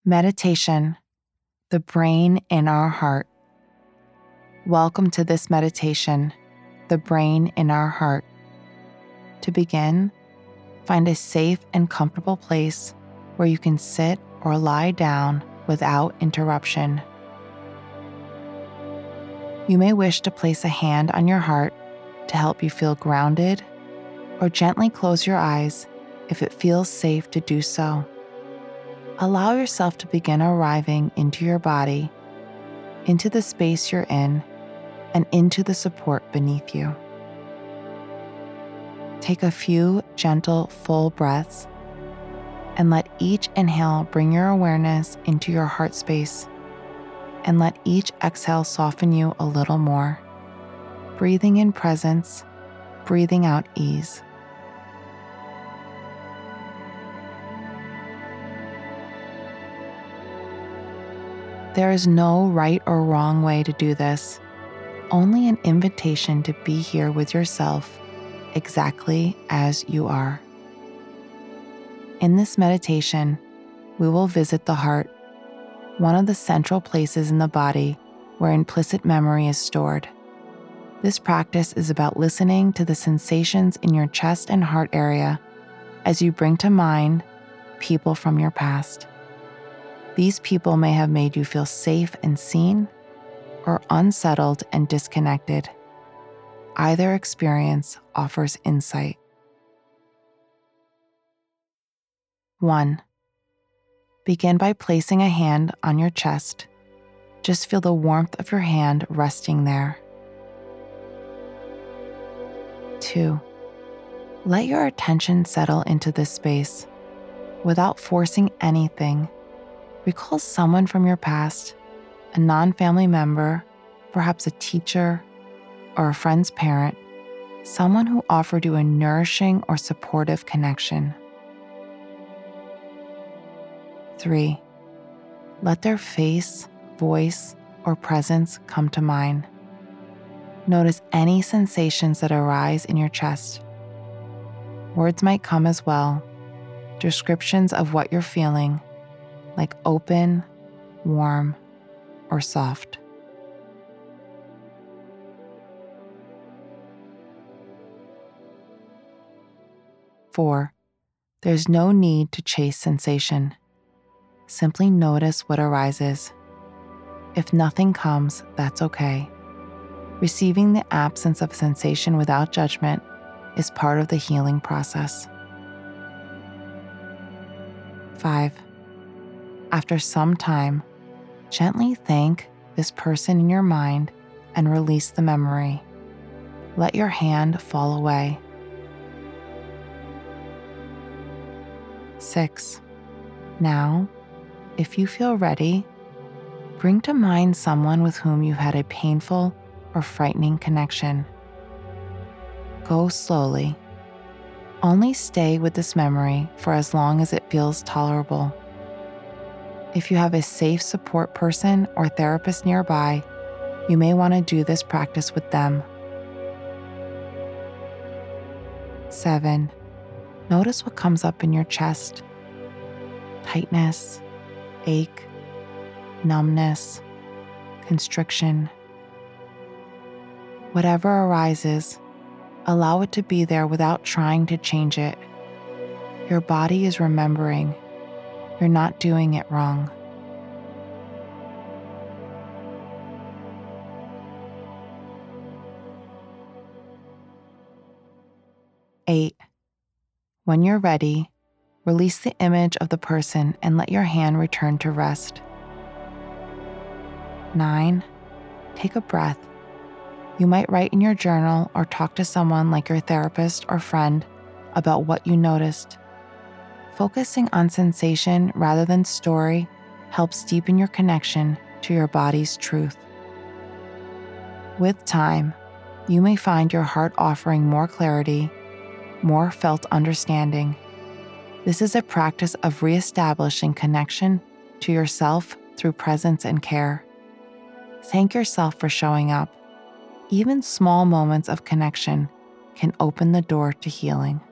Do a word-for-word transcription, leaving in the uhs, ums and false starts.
Meditation, the brain in our heart. Welcome to this meditation, the brain in our heart. To begin, find a safe and comfortable place where you can sit or lie down without interruption. You may wish to place a hand on your heart to help you feel grounded, or gently close your eyes if it feels safe to do so. Allow yourself to begin arriving into your body, into the space you're in, and into the support beneath you. Take a few gentle, full breaths, and let each inhale bring your awareness into your heart space, and let each exhale soften you a little more, breathing in presence, breathing out ease. There is no right or wrong way to do this, only an invitation to be here with yourself exactly as you are. In this meditation, we will visit the heart, one of the central places in the body where implicit memory is stored. This practice is about listening to the sensations in your chest and heart area as you bring to mind people from your past. These people may have made you feel safe and seen, or unsettled and disconnected. Either experience offers insight. one. Begin by placing a hand on your chest. Just feel the warmth of your hand resting there. two. Let your attention settle into this space. Without forcing anything, recall someone from your past, a non-family member, perhaps a teacher or a friend's parent, someone who offered you a nourishing or supportive connection. three. Let their face, voice, or presence come to mind. Notice any sensations that arise in your chest. Words might come as well, descriptions of what you're feeling, like open, warm, or soft. four. There's no need to chase sensation. Simply notice what arises. If nothing comes, that's okay. Receiving the absence of sensation without judgment is part of the healing process. five. After some time, gently thank this person in your mind and release the memory. Let your hand fall away. six. Now, if you feel ready, bring to mind someone with whom you've had a painful or frightening connection. Go slowly. Only stay with this memory for as long as it feels tolerable. If you have a safe support person or therapist nearby, you may want to do this practice with them. seven. Notice what comes up in your chest. Tightness, ache, numbness, constriction. Whatever arises, allow it to be there without trying to change it. Your body is remembering. You're not doing it wrong. eight. When you're ready, release the image of the person and let your hand return to rest. nine. Take a breath. You might write in your journal or talk to someone like your therapist or friend about what you noticed. Focusing on sensation rather than story helps deepen your connection to your body's truth. With time, you may find your heart offering more clarity, more felt understanding. This is a practice of reestablishing connection to yourself through presence and care. Thank yourself for showing up. Even small moments of connection can open the door to healing.